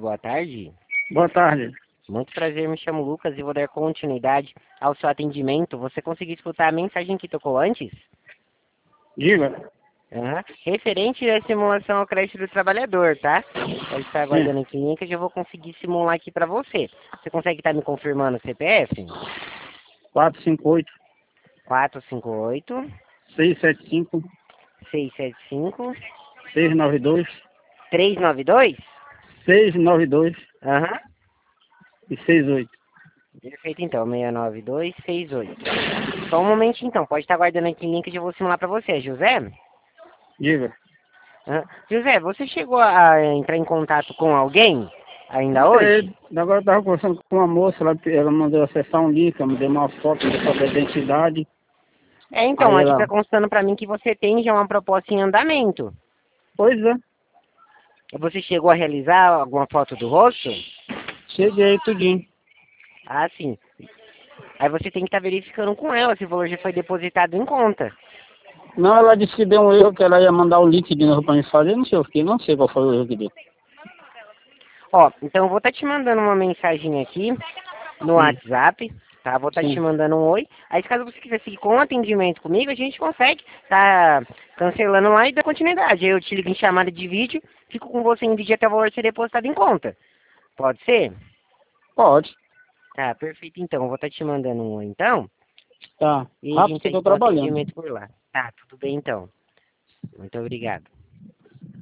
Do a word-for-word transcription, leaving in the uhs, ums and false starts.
boa tarde. Boa tarde. Muito prazer, me chamo Lucas e vou dar continuidade ao seu atendimento. Você conseguiu escutar a mensagem que tocou antes? Diga. Uhum. Referente à simulação ao crédito do trabalhador, tá? Pode estar aguardando em clínica, já vou conseguir simular aqui para você. Você consegue estar me confirmando o C P F? quatro cinco oito, quatro cinco oito, seis sete cinco, seis sete cinco, seis nove dois, três nove dois? seis nove dois Aham. e seis oito. Perfeito, então. seis nove dois seis oito. Só um momento, então. Pode estar aguardando aqui o link que eu vou simular para você. José? Diga. Aham. José, você chegou a entrar em contato com alguém ainda hoje? É, agora eu estava conversando com uma moça, ela, ela mandou acessar um link, ela me deu uma foto da sua identidade. É, então. Aí Aqui ela, está constando para mim que você tem já uma proposta em andamento. pois é, Você chegou a realizar alguma foto do rosto? cheguei tudinho. Ah, sim. Aí você tem que estar verificando com ela se o valor já foi depositado em conta. Não, ela disse que deu um erro, que ela ia mandar o link de novo para mim fazer, não sei o que, não sei qual foi o erro que deu. Ó, então eu vou estar te mandando uma mensagem aqui no Hum, WhatsApp, tá? Vou estar te sim. mandando um oi. Aí caso você quiser seguir com o atendimento comigo, a gente consegue tá cancelando lá e dar continuidade. Aí eu te ligo em chamada de vídeo, fico com você em vídeo até o valor ser depositado em conta. Pode ser? Pode. Tá, perfeito então. Eu vou estar te mandando um oi então. Tá. E a Rápido gente que eu segue tô com o trabalhando. atendimento por lá. Tá, tudo bem então. Muito obrigado.